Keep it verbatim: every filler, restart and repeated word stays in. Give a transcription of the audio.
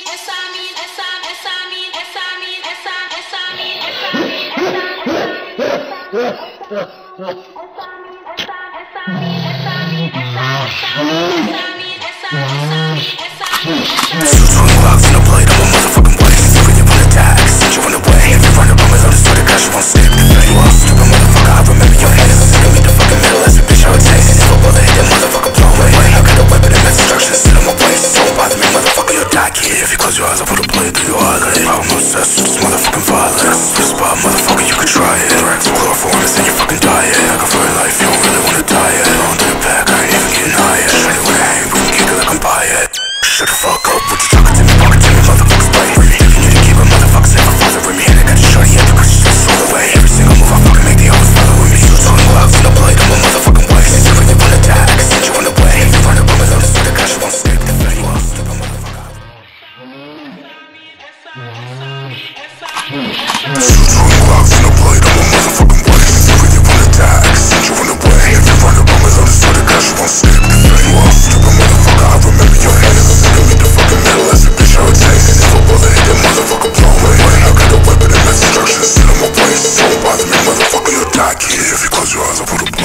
Clocks in a blade, I'm a motherfucking waste. Bring you on attack, send you on the way. If you run around with understood it, cause you won't stick. You all stupid motherfucker, I remember your head. Give me the fucking middle, that's a bitch, how it tastes. If a bullet hit that motherfucker, blow away. I got a weapon and destruction, sit on my waist. Don't bother me, motherfucker, you'll die, kid. If you close your eyes, I'll put a blade through your eyelid. I'm obsessed with this motherfucking violence. This spot, motherfucker, you could try it. Some chloroform is in your fucking diet. I got for your life, you don't really wanna die it. On to the back, I ain't even getting high yet. Shiny with a hang, we can kick it like I'm by it. Shut the fuck up, what you talking to me, talking to me, motherfuckers play. Thinking you to keep a motherfuckers never bothering me. And I got you shorty at the push, just roll away. Every single move I fucking make, they always following me. Shooting clouds in a blade, I'm a motherfucking waste. If you wanna attack, send you on the way. If you run up on me, load it, so the cash won't stick. The fed you all stupid motherfucker. Shooting clouds in a blade, I'm a motherfucking waste. If you wanna attack, send you on the way. If you run up on me, load it, so the cash won't stick. The fed you all stupid motherfucker, I remember your head. Give me the fucking middle, that's a bitch, how it tastes. If a bullet hit that motherfucker, blow away. I got a weapon and destruction, sit on my waist. Don't bother me, motherfucker, you'll die, kid. If you close your eyes, I'll put a